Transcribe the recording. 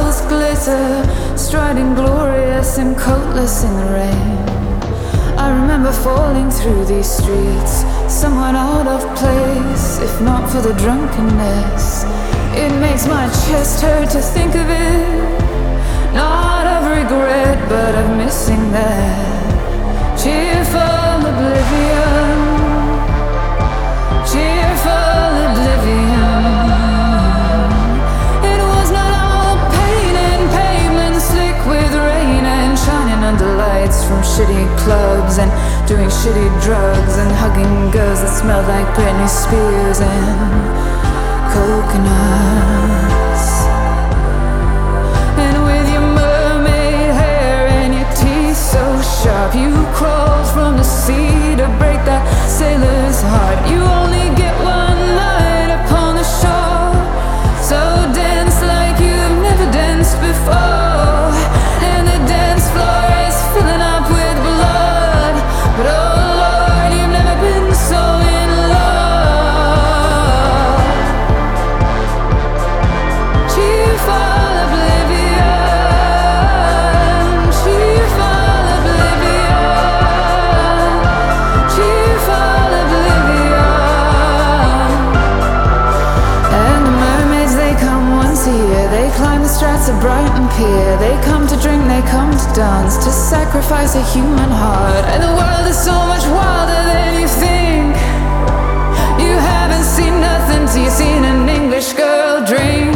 pearls glitter, striding glorious and coatless in the rain. I remember falling through these streets, somewhat out of place, if not for the drunkenness. It makes my chest hurt to think of it, not of regret, but of missing that cheerful oblivion, cheerful oblivion. It was not all pain and pavement slick with rain and shining under lights from shitty clubs and doing shitty drugs and hugging girls that smelled like Britney Spears and coconuts. And with your mermaid hair and your teeth so sharp, you crawled from the sea to break that sailor's heart. You only get one night upon the shore, so dance like you've never danced before. And the dance floor is filling up with blood, but oh Lord, you've never been so in love. Cheerful oblivion, cheerful oblivion, cheerful oblivion. And the mermaids, they come once a year, they climb the strats of Brighton Pier. They come to drink, they come to dance, to sacrifice a human heart. And the world is so much wilder than you think. You haven't seen nothing till you've seen an English girl drink.